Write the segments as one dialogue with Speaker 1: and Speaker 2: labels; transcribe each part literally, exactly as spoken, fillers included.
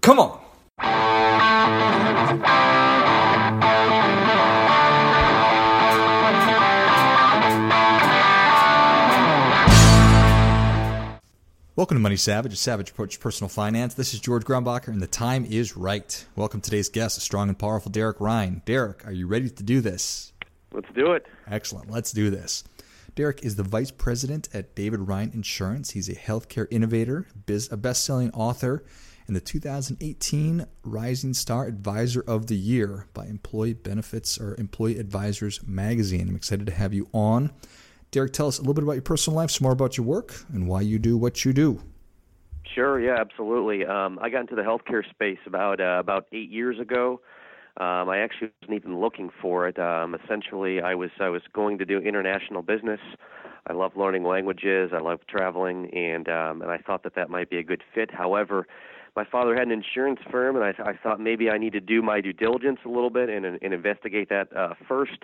Speaker 1: Come on. Welcome to Money Savage, a savage approach to personal finance. This is George Grumbacher, and the time is right. Welcome to today's guest, a strong and powerful Derek Ryan. Derek, are you ready to do this?
Speaker 2: Let's do it.
Speaker 1: Excellent. Let's do this. Derek is the vice president at David Ryan Insurance. He's a healthcare innovator, biz, a best-selling author, and the two thousand eighteen Rising Star Advisor of the Year by Employee Benefits or Employee Advisors Magazine. I'm excited to have you on. Derek, tell us a little bit about your personal life, some more about your work, and why you do what you do.
Speaker 2: Sure, yeah, absolutely. Um, I got into the healthcare space about uh, about eight years ago. Um, I actually wasn't even looking for it. Um, essentially, I was I was going to do international business. I love learning languages. I love traveling, and um, and I thought that that might be a good fit. However, my father had an insurance firm, and I, I thought maybe I need to do my due diligence a little bit and, and investigate that uh, first.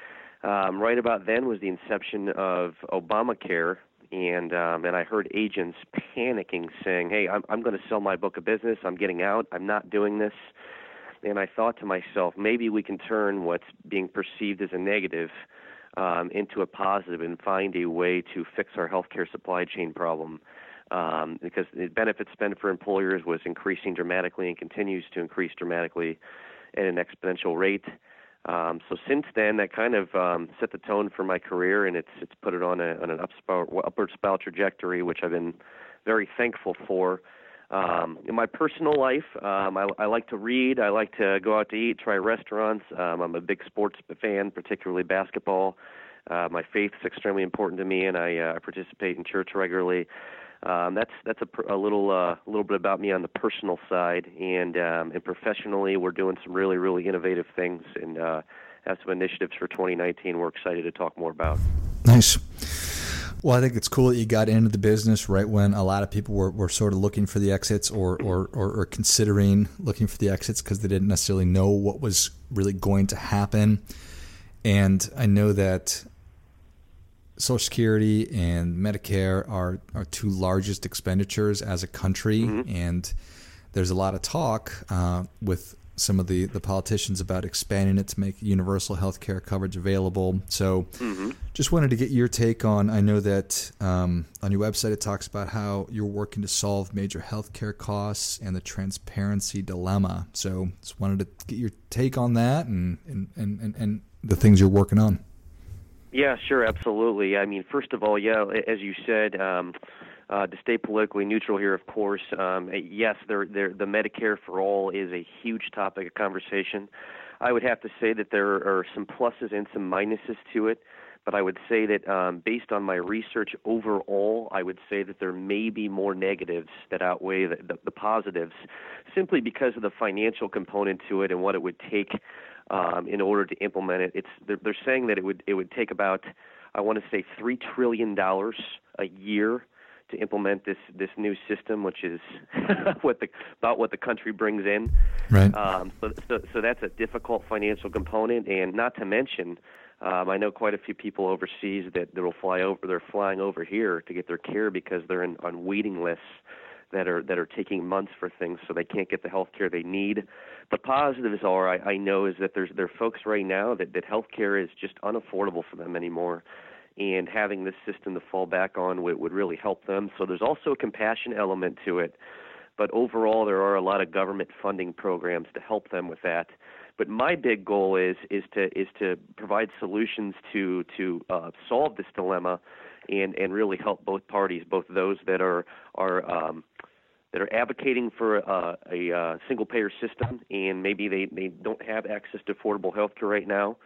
Speaker 2: Um, right about then was the inception of Obamacare, and um, and I heard agents panicking, saying, "Hey, I'm I'm going to sell my book of business. I'm getting out. I'm not doing this." And I thought to myself, maybe we can turn what's being perceived as a negative um, into a positive and find a way to fix our healthcare supply chain problem. Um, because the benefit spend for employers was increasing dramatically and continues to increase dramatically at an exponential rate. Um, so since then, that kind of um, set the tone for my career, and it's it's put it on, a, on an upspout, upward spout trajectory, which I've been very thankful for. Um, in my personal life, um, I, I like to read. I like to go out to eat, try restaurants. Um, I'm a big sports fan, particularly basketball. Uh, my faith is extremely important to me, and I uh, participate in church regularly. Um, that's that's a, a little uh, a little bit about me on the personal side, and um, and professionally, we're doing some really really innovative things, and uh, have some initiatives for twenty nineteen. We're excited to talk more about.
Speaker 1: Nice. Well, I think it's cool that you got into the business right when a lot of people were, were sort of looking for the exits or or, or, or considering looking for the exits because they didn't necessarily know what was really going to happen. And I know that Social Security and Medicare are our two largest expenditures as a country, mm-hmm. and there's a lot of talk uh, with some of the, the politicians about expanding it to make universal health care coverage available. So mm-hmm. just wanted to get your take on, I know that um, on your website it talks about how you're working to solve major health care costs and the transparency dilemma. So just wanted to get your take on that and, and, and, and, and the things you're working on.
Speaker 2: Yeah, sure, absolutely. I mean, first of all, yeah, as you said, um, uh, to stay politically neutral here, of course, um, yes, they're, they're, the Medicare for All is a huge topic of conversation. I would have to say that there are some pluses and some minuses to it, but I would say that um, based on my research overall, I would say that there may be more negatives that outweigh the, the, the positives, simply because of the financial component to it and what it would take Um, in order to implement it. It's they're, they're saying that it would it would take about, I want to say, three trillion dollars a year to implement this this new system, which is what the about what the country brings in.
Speaker 1: Right.
Speaker 2: Um, so, so so that's a difficult financial component, and not to mention, um, I know quite a few people overseas that, that will fly over. They're flying over here to get their care because they're in, on waiting lists that are that are taking months for things, so they can't get the health care they need. The positives are, I, I know, is that there's there are folks right now that, that health care is just unaffordable for them anymore, and having this system to fall back on would, would really help them. So there's also a compassion element to it, but overall there are a lot of government funding programs to help them with that. But my big goal is is to is to provide solutions to to uh, solve this dilemma, and, and really help both parties, both those that are are um, that are advocating for uh, a uh, single-payer system, and maybe they, they don't have access to affordable health care right now,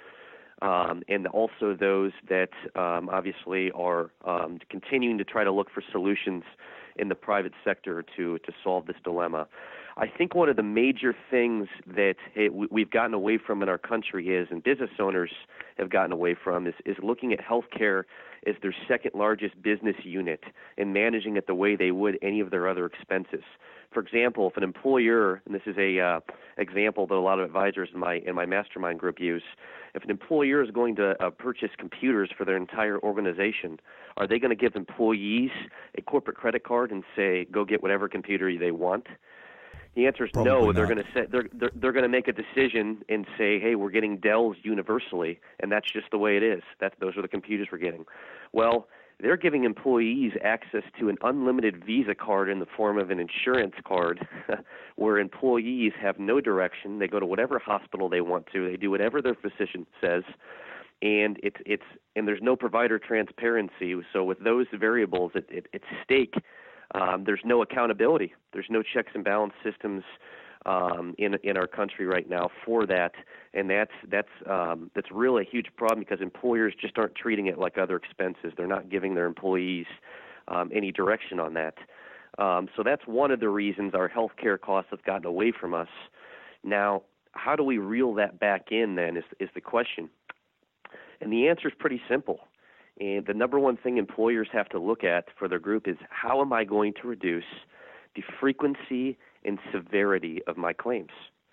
Speaker 2: um, and also those that um, obviously are um, continuing to try to look for solutions in the private sector to, to solve this dilemma. I think one of the major things that it, we've gotten away from in our country is, and business owners have gotten away from, is, is looking at healthcare as their second largest business unit and managing it the way they would any of their other expenses. For example, if an employer, and this is a uh, example that a lot of advisors in my in my mastermind group use, if an employer is going to uh, purchase computers for their entire organization, are they going to give employees a corporate credit card and say, go get whatever computer they want? The answer is
Speaker 1: Probably
Speaker 2: no.
Speaker 1: not.
Speaker 2: They're going to say they're they're, they're going to make a decision and say, "Hey, we're getting Dells universally," and that's just the way it is. That's those are the computers we're getting. Well, they're giving employees access to an unlimited Visa card in the form of an insurance card, where employees have no direction. They go to whatever hospital they want to. They do whatever their physician says, and it's it's and there's no provider transparency. So with those variables at, at, at stake. Um, there's no accountability. There's no checks and balance systems um, in in our country right now for that, and that's that's um, that's really a huge problem because employers just aren't treating it like other expenses. They're not giving their employees um, any direction on that. Um, so that's one of the reasons our healthcare costs have gotten away from us. Now, how do we reel that back in? Then is is the question, and the answer is pretty simple. And the number one thing employers have to look at for their group is how am I going to reduce the frequency and severity of my claims?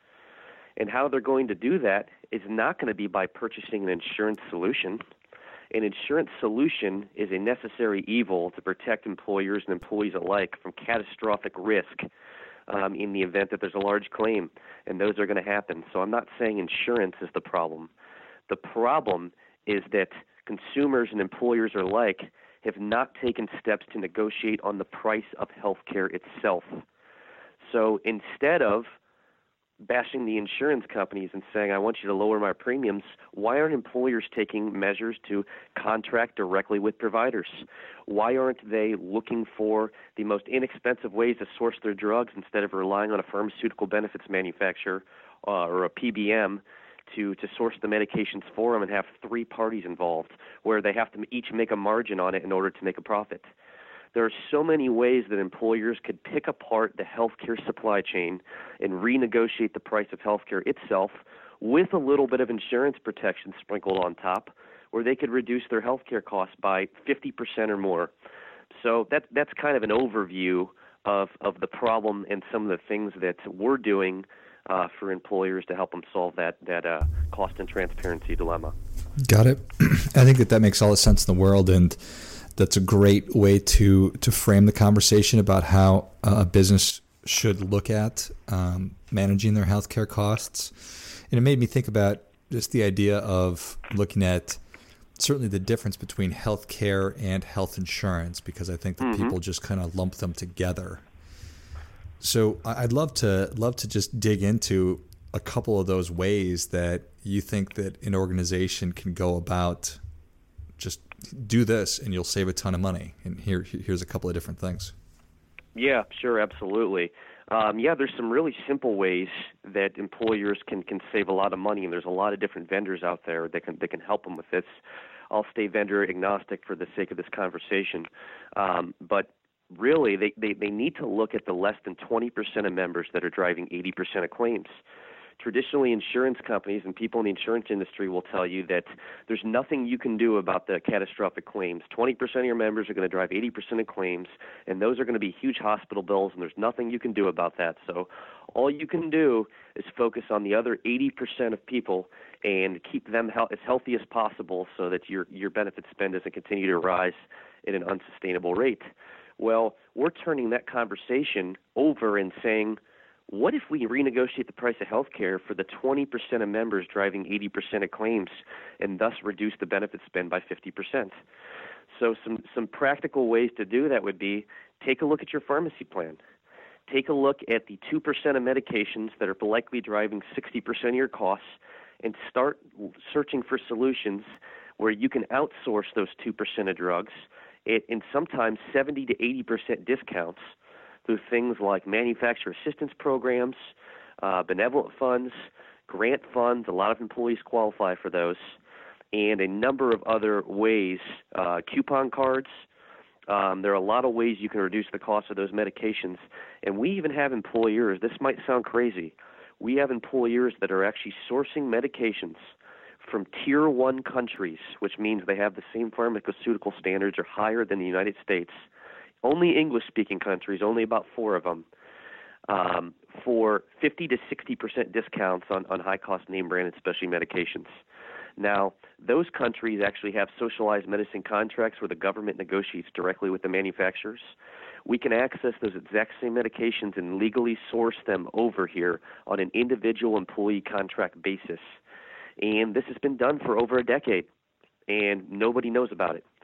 Speaker 2: And how they're going to do that is not going to be by purchasing an insurance solution. An insurance solution is a necessary evil to protect employers and employees alike from catastrophic risk um, in the event that there's a large claim, and those are going to happen. So I'm not saying insurance is the problem. The problem is that consumers and employers alike have not taken steps to negotiate on the price of health care itself. So instead of bashing the insurance companies and saying, I want you to lower my premiums, why aren't employers taking measures to contract directly with providers? Why aren't they looking for the most inexpensive ways to source their drugs instead of relying on a pharmaceutical benefits manufacturer uh, or a P B M to, to source the medications for them and have three parties involved where they have to each make a margin on it in order to make a profit? There are so many ways that employers could pick apart the healthcare supply chain and renegotiate the price of healthcare itself with a little bit of insurance protection sprinkled on top, where they could reduce their healthcare costs by fifty percent or more. So that, that's kind of an overview of, of the problem and some of the things that we're doing uh, for employers to help them solve that, that uh, cost and transparency dilemma.
Speaker 1: Got it. I think that that makes all the sense in the world, and that's a great way to to frame the conversation about how a business should look at um, managing their healthcare costs. And it made me think about just the idea of looking at certainly the difference between healthcare and health insurance, because I think that mm-hmm. people just kind of lump them together. So I'd love to love to just dig into a couple of those ways that you think that an organization can go about just do this and you'll save a ton of money. And here, here's a couple of different things.
Speaker 2: Yeah, sure, absolutely. Um, yeah, there's some really simple ways that employers can, can save a lot of money, and there's a lot of different vendors out there that can that can help them with this. I'll stay vendor agnostic for the sake of this conversation, um, but really they, they, they need to look at the less than twenty percent of members that are driving eighty percent of claims. Traditionally, insurance companies and people in the insurance industry will tell you that there's nothing you can do about the catastrophic claims. twenty percent of your members are going to drive eighty percent of claims, and those are going to be huge hospital bills, and there's nothing you can do about that. So all you can do is focus on the other eighty percent of people and keep them he- as healthy as possible so that your, your benefit spend doesn't continue to rise at an unsustainable rate. Well, we're turning that conversation over and saying, what if we renegotiate the price of health care for the twenty percent of members driving eighty percent of claims and thus reduce the benefit spend by fifty percent? So some, some practical ways to do that would be take a look at your pharmacy plan. Take a look at the two percent of medications that are likely driving sixty percent of your costs and start searching for solutions where you can outsource those two percent of drugs at, and sometimes seventy to eighty percent discounts through things like manufacturer assistance programs, uh, benevolent funds, grant funds. A lot of employees qualify for those, and a number of other ways, uh, coupon cards. Um, there are a lot of ways you can reduce the cost of those medications. And we even have employers, this might sound crazy, we have employers that are actually sourcing medications from tier one countries, which means they have the same pharmaceutical standards or higher than the United States. Only English-speaking countries, only about four of them, um, for fifty to sixty percent discounts on, on high-cost name-branded specialty medications. Now, those countries actually have socialized medicine contracts where the government negotiates directly with the manufacturers, we can access those exact same medications and legally source them over here on an individual employee contract basis. And this has been done for over a decade, and nobody knows about it.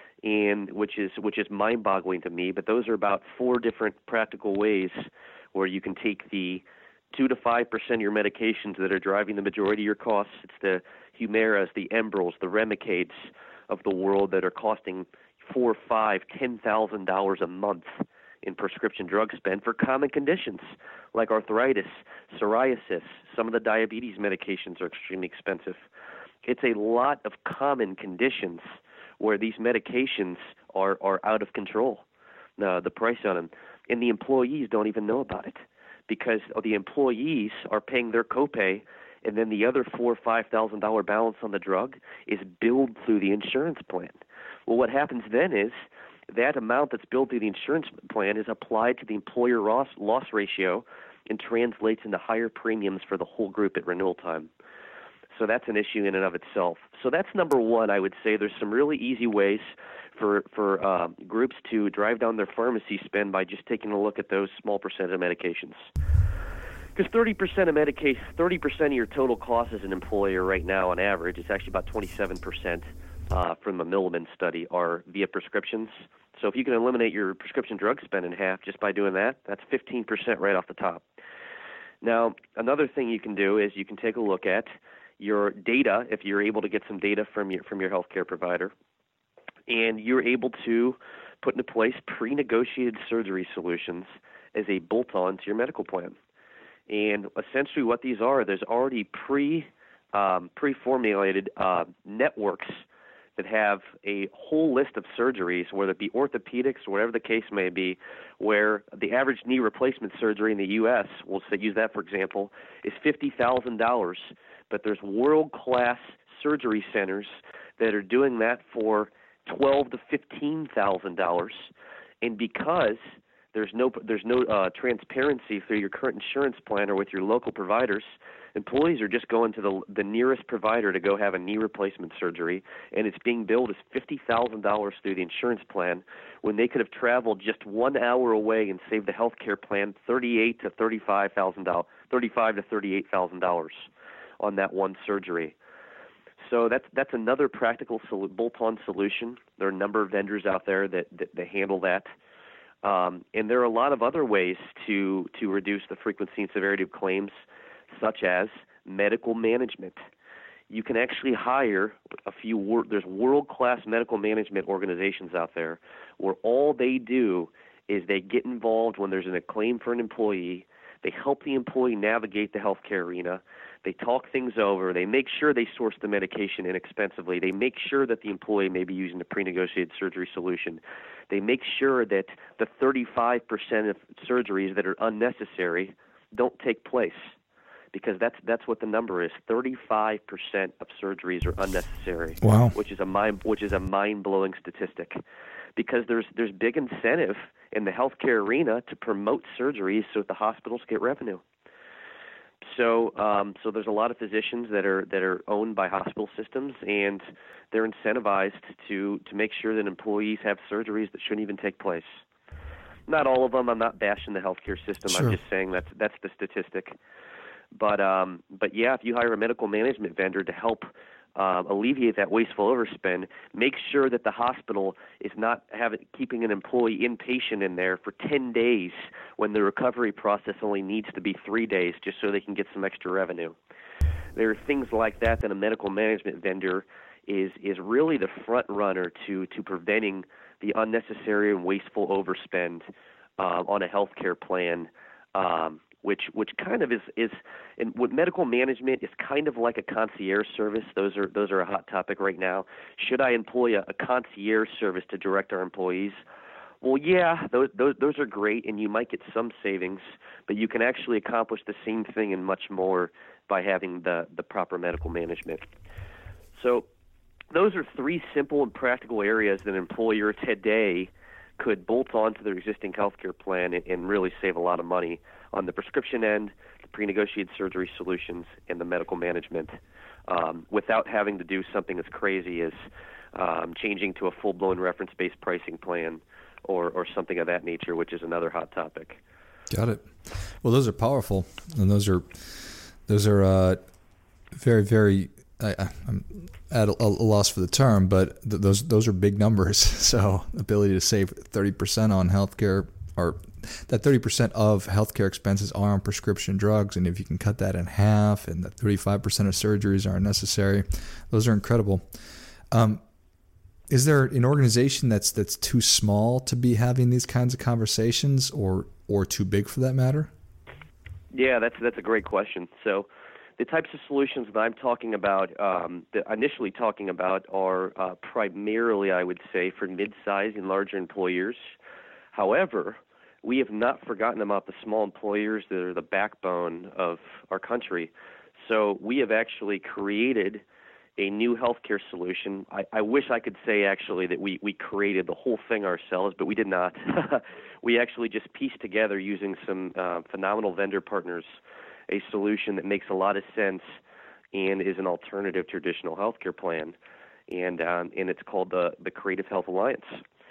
Speaker 2: And which is which is mind-boggling to me. But those are about four different practical ways where you can take the two to five percent of your medications that are driving the majority of your costs. It's the Humiras, the Enbrels, the Remicades of the world that are costing four, five, ten thousand dollars a month in prescription drug spend for common conditions like arthritis, psoriasis. Some of the diabetes medications are extremely expensive. It's a lot of common conditions where these medications are, are out of control, uh, the price on them. And the employees don't even know about it because the employees are paying their copay, and then the other four or five thousand dollar balance on the drug is billed through the insurance plan. Well, what happens then is that amount that's billed through the insurance plan is applied to the employer loss, loss ratio and translates into higher premiums for the whole group at renewal time. So that's an issue in and of itself. So that's number one. I would say there's some really easy ways for for uh, groups to drive down their pharmacy spend by just taking a look at those small percent of medications. Because thirty percent of Medicaid, thirty percent of your total cost as an employer right now on average, it's actually about twenty-seven percent uh, from the Milliman study are via prescriptions. So if you can eliminate your prescription drug spend in half just by doing that, that's fifteen percent right off the top. Now, another thing you can do is you can take a look at your data, if you're able to get some data from your from your healthcare provider, and you're able to put into place pre-negotiated surgery solutions as a bolt-on to your medical plan. And essentially what these are, there's already pre, um, pre-formulated uh, networks that have a whole list of surgeries, whether it be orthopedics or whatever the case may be, where the average knee replacement surgery in the U S, we'll say, use that for example, is fifty thousand dollars. But there's world-class surgery centers that are doing that for twelve thousand to fifteen thousand dollars. And because there's no there's no uh, transparency through your current insurance plan or with your local providers, employees are just going to the the nearest provider to go have a knee replacement surgery, and it's being billed as fifty thousand dollars through the insurance plan when they could have traveled just one hour away and saved the health care plan thirty-eight thousand to thirty-five thousand dollars, thirty-five thousand to thirty-eight thousand dollars on that one surgery. So that's that's another practical sol- bolt-on solution. There are a number of vendors out there that, that, that handle that. Um, and there are a lot of other ways to, to reduce the frequency and severity of claims, such as medical management. You can actually hire a few, wor- there's world-class medical management organizations out there where all they do is they get involved when there's a claim for an employee. They help the employee navigate the healthcare arena. They talk things over. They make sure they source the medication inexpensively. They make sure that the employee may be using a pre-negotiated surgery solution. They make sure that the thirty-five percent of surgeries that are unnecessary don't take place, because that's that's what the number is. thirty-five percent of surgeries are unnecessary.
Speaker 1: Wow.
Speaker 2: Which is a mind which is a mind-blowing statistic, because there's there's big incentive in the healthcare arena to promote surgeries so that the hospitals get revenue. So, um, so there's a lot of physicians that are that are owned by hospital systems, and they're incentivized to to make sure that employees have surgeries that shouldn't even take place. Not all of them. I'm not bashing the healthcare system.
Speaker 1: Sure.
Speaker 2: I'm just saying that's that's the statistic. But um, but yeah, if you hire a medical management vendor to help uh, alleviate that wasteful overspend, make sure that the hospital is not having keeping an employee inpatient in there for ten days when the recovery process only needs to be three days, just so they can get some extra revenue. There are things like that that a medical management vendor is is really the front runner to to preventing the unnecessary and wasteful overspend uh, on a healthcare plan. Um, which which kind of is is and with medical management is kind of like a concierge service. Those are those are a hot topic right now. Should I employ a, a concierge service to direct our employees? Well, yeah, those, those those are great, and you might get some savings, but you can actually accomplish the same thing and much more by having the the proper medical management. So those are three simple and practical areas that an employer today could bolt on to their existing healthcare plan and, and really save a lot of money on the prescription end, the pre-negotiated surgery solutions, and the medical management, um, without having to do something as crazy as um, changing to a full-blown reference-based pricing plan or, or something of that nature, which is another hot topic.
Speaker 1: Got it. Well, those are powerful, and those are those are uh, very, very. I, I'm at a, a loss for the term, but th- those those are big numbers. So, ability to save thirty percent on healthcare, or that thirty percent of healthcare expenses are on prescription drugs, and if you can cut that in half, and that thirty-five percent of surgeries are unnecessary, those are incredible. Um, is there an organization that's that's too small to be having these kinds of conversations, or or too big for that matter?
Speaker 2: Yeah, that's that's a great question. So, the types of solutions that I'm talking about, um, that initially talking about, are uh, primarily, I would say, for mid-sized and larger employers. However, we have not forgotten about the small employers that are the backbone of our country. So we have actually created a new healthcare solution. I, I wish I could say actually that we, we created the whole thing ourselves, but we did not. We actually just pieced together, using some uh, phenomenal vendor partners, a solution that makes a lot of sense and is an alternative to traditional healthcare plan. And um, and it's called the, the Creative Health Alliance.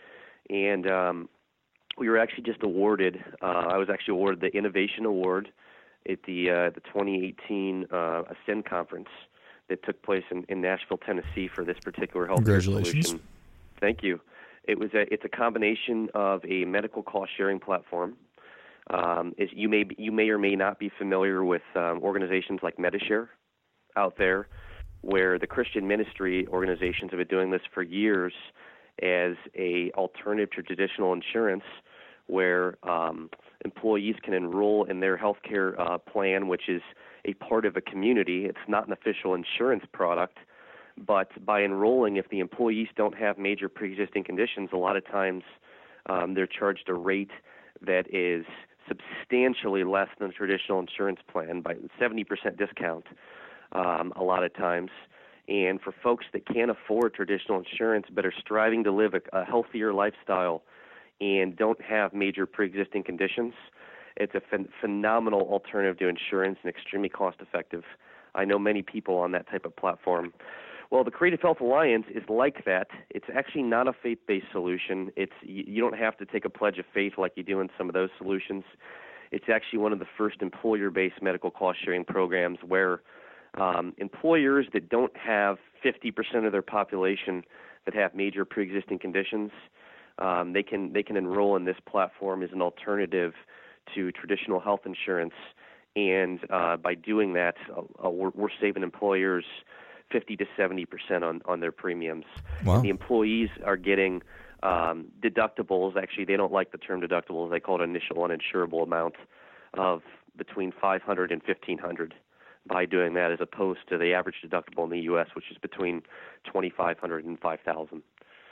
Speaker 2: And um, we were actually just awarded, uh, I was actually awarded the Innovation Award at the uh, the twenty eighteen uh, Ascend Conference that took place in, in Nashville, Tennessee, for this particular healthcare
Speaker 1: Congratulations.
Speaker 2: solution. Thank you. It was a, it's a combination of a medical cost sharing platform. Um, is you may you may or may not be familiar with um, organizations like Medishare out there, where the Christian ministry organizations have been doing this for years as a alternative to traditional insurance, where um, employees can enroll in their healthcare uh, plan, which is a part of a community. It's not an official insurance product, but by enrolling, if the employees don't have major pre-existing conditions, a lot of times um, they're charged a rate that is substantially less than a traditional insurance plan, by seventy percent discount um, a lot of times. And for folks that can't afford traditional insurance but are striving to live a, a healthier lifestyle and don't have major pre-existing conditions, it's a ph- phenomenal alternative to insurance and extremely cost-effective. I know many people on that type of platform. Well, the Creative Health Alliance is like that. It's actually not a faith-based solution. It's you don't have to take a pledge of faith like you do in some of those solutions. It's actually one of the first employer-based medical cost-sharing programs where um, employers that don't have fifty percent of their population that have major pre-existing conditions, um, they can they can enroll in this platform as an alternative to traditional health insurance. And uh, by doing that, uh, we're, we're saving employers fifty to seventy percent on, on their premiums.
Speaker 1: Wow.
Speaker 2: And the employees are getting um, deductibles. Actually, they don't like the term deductibles. They call it initial uninsurable amount of between five hundred dollars and fifteen hundred dollars by doing that, as opposed to the average deductible in the U S, which is between twenty-five hundred dollars and five thousand dollars.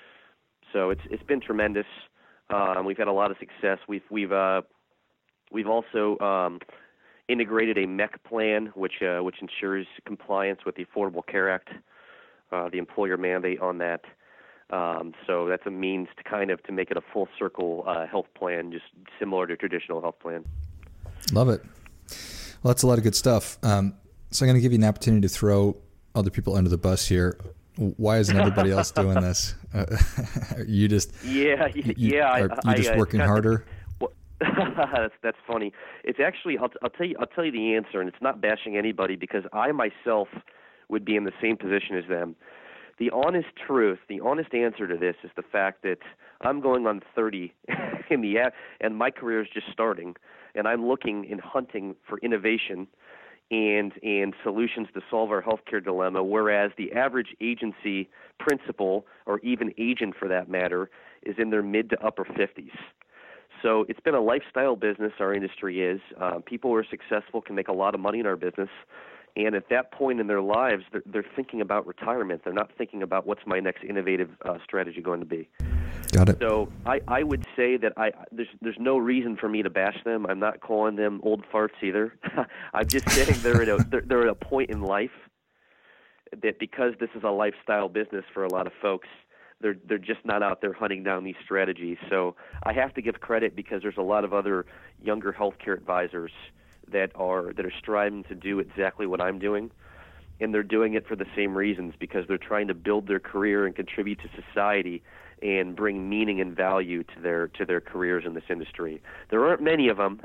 Speaker 2: So it's it's been tremendous. Um, we've had a lot of success. We've we've uh, we've also um, integrated a M E C plan, which uh, which ensures compliance with the Affordable Care Act, uh, the employer mandate on that. Um, so that's a means to kind of to make it a full circle uh, health plan, just similar to traditional health plan.
Speaker 1: Love it. Well, that's a lot of good stuff. Um, so I'm going to give you an opportunity to throw other people under the bus here. Why isn't everybody else doing this? Uh, are you just
Speaker 2: yeah
Speaker 1: you,
Speaker 2: yeah
Speaker 1: are
Speaker 2: I,
Speaker 1: you just
Speaker 2: I,
Speaker 1: working
Speaker 2: I,
Speaker 1: harder?
Speaker 2: Well, that's that's funny. It's actually I'll, I'll tell you I'll tell you the answer, and it's not bashing anybody, because I myself would be in the same position as them. The honest truth, the honest answer to this is the fact that I'm going on thirty in the and my career is just starting, and I'm looking and hunting for innovation and and solutions to solve our healthcare dilemma, whereas the average agency principal, or even agent for that matter, is in their mid to upper fifties. So it's been a lifestyle business, our industry is. Uh, people who are successful can make a lot of money in our business. And at that point in their lives, they're, they're thinking about retirement. They're not thinking about what's my next innovative uh, strategy going to be.
Speaker 1: Got it.
Speaker 2: So I, I would say that I there's there's no reason for me to bash them. I'm not calling them old farts either. I'm just saying they're at a they're, they're at a point in life that, because this is a lifestyle business for a lot of folks, they're they're just not out there hunting down these strategies. So I have to give credit, because there's a lot of other younger healthcare advisors that are that are striving to do exactly what I'm doing. and they're doing it for the same reasons, because they're trying to build their career and contribute to society and bring meaning and value to their to their careers in this industry. There aren't many of them,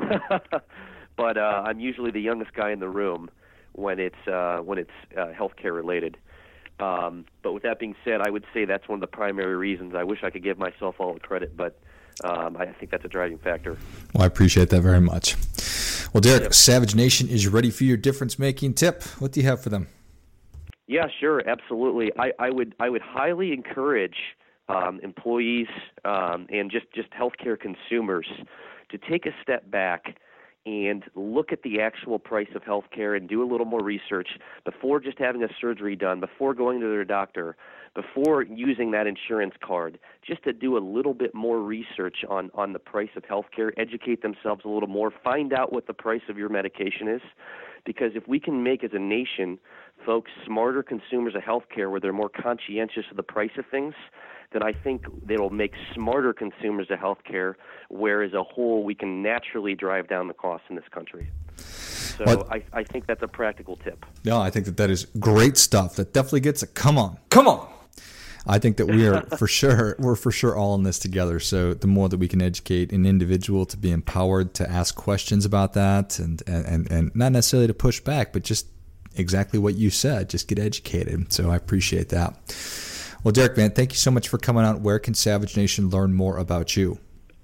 Speaker 2: but uh, I'm usually the youngest guy in the room when it's uh, when it's uh, healthcare related. Um, but with that being said, I would say that's one of the primary reasons. I wish I could give myself all the credit, but um, I think that's a driving factor.
Speaker 1: Well, I appreciate that very much. Well, Derek, yep. Savage Nation is ready for your difference-making tip. What do you have for them?
Speaker 2: Yeah, sure, absolutely. I, I would I would highly encourage um, employees um, and just, just healthcare consumers to take a step back and look at the actual price of healthcare and do a little more research before just having a surgery done, before going to their doctor, before using that insurance card, just to do a little bit more research on, on the price of healthcare, educate themselves a little more, find out what the price of your medication is. Because if we can make, as a nation, folks smarter consumers of healthcare where they're more conscientious of the price of things, then I think it'll make smarter consumers of healthcare, where as a whole we can naturally drive down the costs in this country. So well, I, I think that's a practical tip.
Speaker 1: No, I think that that is great stuff. That definitely gets a come on. Come on. I think that we are for sure, we're for sure all in this together. So the more that we can educate an individual to be empowered to ask questions about that and, and, and not necessarily to push back, but just exactly what you said, just get educated. So I appreciate that. Well, Derek, man, thank you so much for coming out. Where can Savage Nation learn more about you?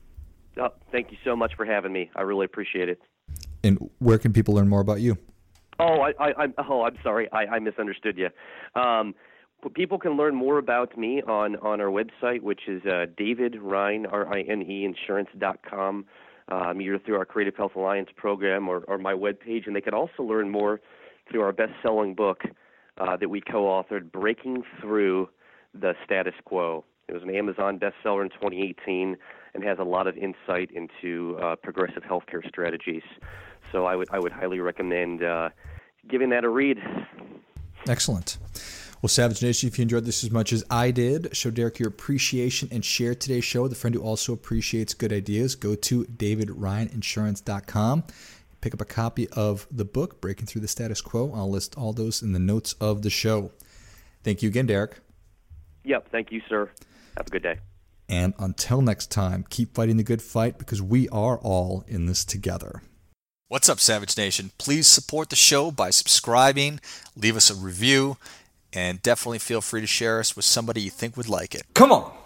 Speaker 2: Oh, thank you so much for having me. I really appreciate it.
Speaker 1: And where can people learn more about you?
Speaker 2: Oh, I, I, I'm, oh, I'm sorry. I, I misunderstood you. Um, people can learn more about me on, on our website, which is uh, David Rine, R I N E, insurance dot com, um, either through our Creative Health Alliance program or, or my webpage. And they can also learn more through our best-selling book uh, that we co-authored, Breaking Through the Status Quo. It was an Amazon bestseller in twenty eighteen and has a lot of insight into uh, progressive healthcare strategies. So I would I would highly recommend uh, giving that a read.
Speaker 1: Excellent. Well, Savage Nation, if you enjoyed this as much as I did, show Derek your appreciation and share today's show with a friend who also appreciates good ideas. Go to david ryan insurance dot com. Pick up a copy of the book, Breaking Through the Status Quo. I'll list all those in the notes of the show. Thank you again, Derek.
Speaker 2: Yep, thank you, sir. Have a good day.
Speaker 1: And until next time, keep fighting the good fight, because we are all in this together. What's up, Savage Nation? Please support the show by subscribing, leave us a review, and definitely feel free to share us with somebody you think would like it. Come on!